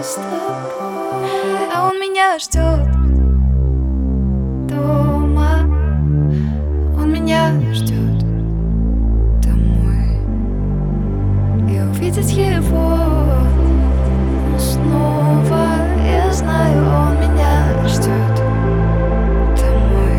с тобой. А он меня ждет дома, он меня ждет домой. И увидеть его снова, я знаю, он меня ждет домой.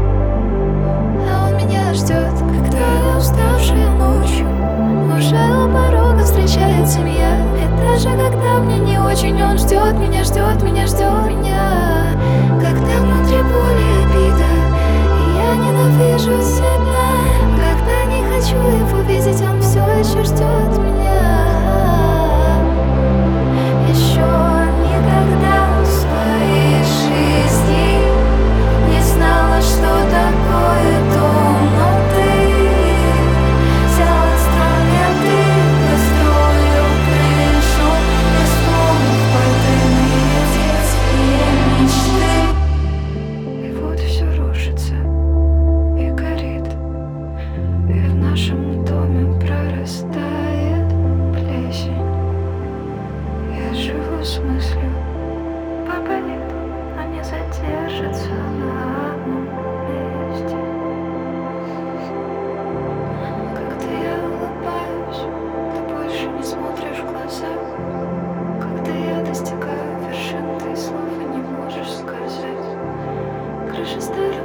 А он меня ждет, когда я уставшая ночью уже у порога встречает семья. И даже когда мне не очень, он ждет меня, ждет меня, ждет меня. Когда внутри боль и обида, и я ненавижу себя, когда не хочу его видеть, он все еще ждет меня. Еще никогда в своей жизни не знала, что такое дом, но ты взял инструменты, построил крышу, исполнив потайные детские мечты. И вот все рушится и горит, и в нашем доме прорастает плесень. Я живу с мыслью: папа нет, он не задержится на одном месте. Когда я улыбаюсь, ты больше не смотришь в глаза. Когда я достигаю вершин, ты слова не можешь сказать. Крыша старая.